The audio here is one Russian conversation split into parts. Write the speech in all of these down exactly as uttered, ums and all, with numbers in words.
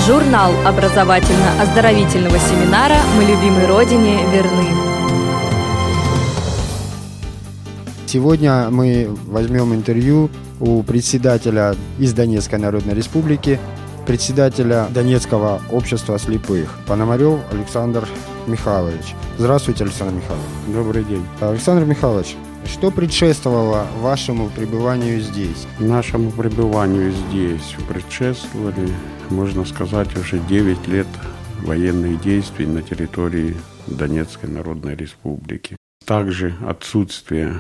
Журнал образовательно-оздоровительного семинара «Мы любимой Родине верны». Сегодня мы возьмем интервью у председателя из Донецкой Народной Республики, председателя Донецкого общества слепых, Пономарев Александр Михайлович. Здравствуйте, Александр Михайлович. Добрый день. Александр Михайлович, что предшествовало вашему пребыванию здесь? Нашему пребыванию здесь предшествовали, можно сказать, уже девять лет военных действий на территории Донецкой Народной Республики. Также отсутствие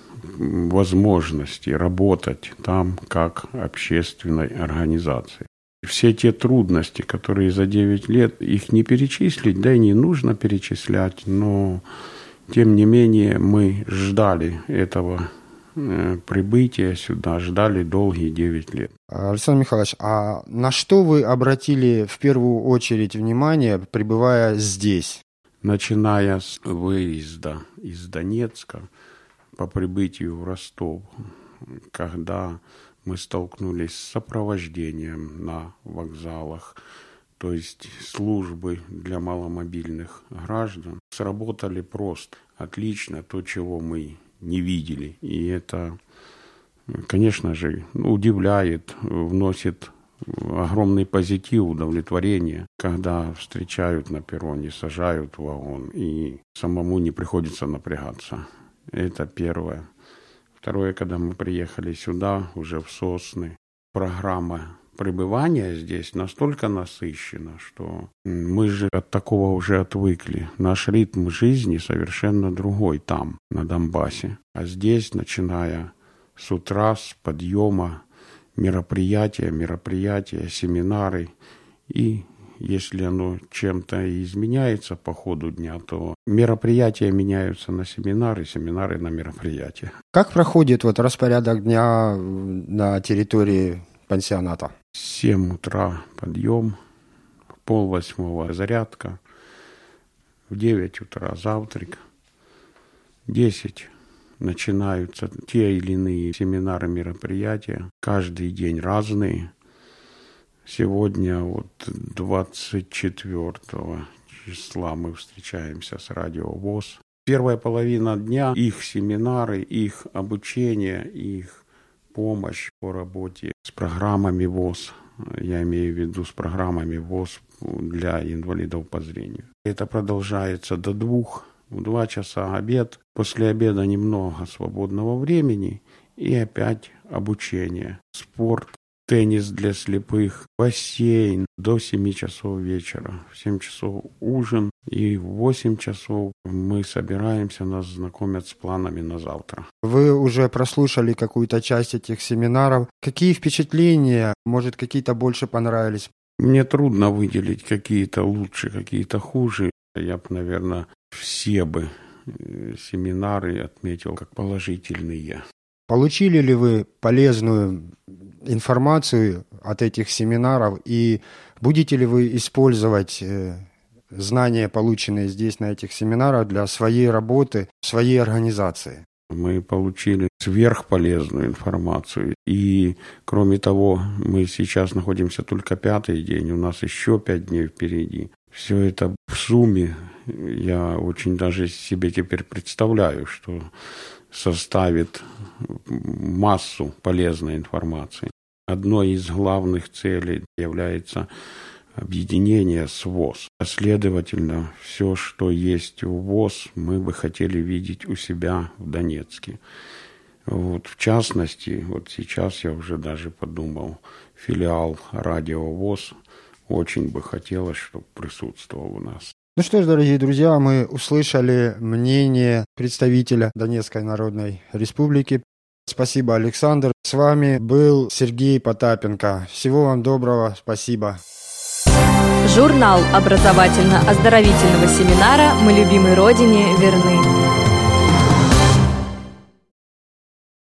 возможности работать там как общественной организации. Все те трудности, которые за девять лет, их не перечислить, да и не нужно перечислять, но тем не менее мы ждали этого э, прибытия сюда, ждали долгие девять лет. Александр Михайлович, а на что вы обратили в первую очередь внимание, пребывая здесь? Начиная с выезда из Донецка по прибытию в Ростов, когда мы столкнулись с сопровождением на вокзалах, то есть службы для маломобильных граждан, сработали просто отлично, то, чего мы не видели. И это, конечно же, удивляет, вносит огромный позитив, удовлетворение, когда встречают на перроне, сажают в вагон, и самому не приходится напрягаться. Это первое. Второе, когда мы приехали сюда, уже в Сосны, программа пребывания здесь настолько насыщена, что мы же от такого уже отвыкли. Наш ритм жизни совершенно другой там, на Донбассе. А здесь, начиная с утра, с подъема, мероприятия, мероприятия, семинары. И если оно чем-то изменяется по ходу дня, то мероприятия меняются на семинары, семинары на мероприятия. Как проходит вот распорядок дня на территории пансионата? В семь утра подъем, в полвосьмого зарядка, в девять утра завтрак, в десять начинаются те или иные семинары, мероприятия, каждый день разные. Сегодня вот двадцать четвёртого числа мы встречаемся с Радио ВОС. Первая половина дня, их семинары, их обучение, их помощь по работе с программами ВОС. Я имею в виду с программами ВОС для инвалидов по зрению. Это продолжается до двух, в два часа обед. После обеда немного свободного времени и опять обучение, спорт. Теннис для слепых, бассейн до семи часов вечера. В семь часов ужин, и в восемь часов мы собираемся, нас знакомят с планами на завтра. Вы уже прослушали какую-то часть этих семинаров. Какие впечатления, может, какие-то больше понравились? Мне трудно выделить какие-то лучше, какие-то хуже. Я бы, наверное, все бы семинары отметил как положительные. Получили ли вы полезную информацию от этих семинаров и будете ли вы использовать знания, полученные здесь на этих семинарах, для своей работы, своей организации? Мы получили сверхполезную информацию. И, кроме того, мы сейчас находимся только пятый день, у нас еще пять дней впереди. Все это в сумме, я очень даже себе теперь представляю, что составит массу полезной информации. Одной из главных целей является объединение с ВОС. Следовательно, все, что есть у ВОС, мы бы хотели видеть у себя в Донецке. Вот, в частности, вот сейчас я уже даже подумал, филиал Радио ВОС очень бы хотелось, чтобы присутствовал у нас. Ну что ж, дорогие друзья, мы услышали мнение представителя Донецкой Народной Республики. Спасибо, Александр. С вами был Сергей Потапенко. Всего вам доброго. Спасибо. Журнал образовательно-оздоровительного семинара «Мы любимой Родине верны».